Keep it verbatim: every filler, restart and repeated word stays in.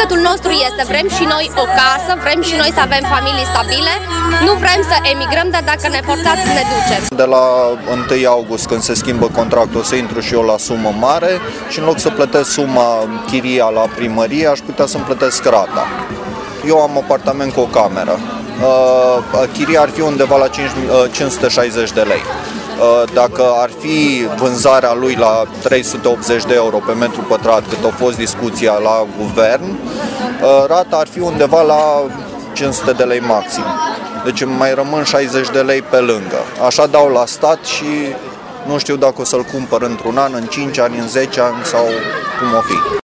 sufletul nostru este, vrem și noi o casă, vrem și noi să avem familii stabile, nu vrem să emigrăm, dar dacă ne forțați să ne ducem. De la întâi august, când se schimbă contractul, o să intru și eu la sumă mare și în loc să plătesc suma chiria la primărie, aș putea să-mi plătesc rata. Eu am apartament cu o cameră. Chiria ar fi undeva la cinci sute șaizeci de lei. Dacă ar fi vânzarea lui la trei sute optzeci de euro pe metru pătrat, cât a fost discuția la guvern, rata ar fi undeva la cinci sute de lei maxim. Deci mai rămân șaizeci de lei pe lângă. Așa dau la stat și nu știu dacă o să-l cumpăr într-un an, în cinci ani, în zece ani sau cum o fi.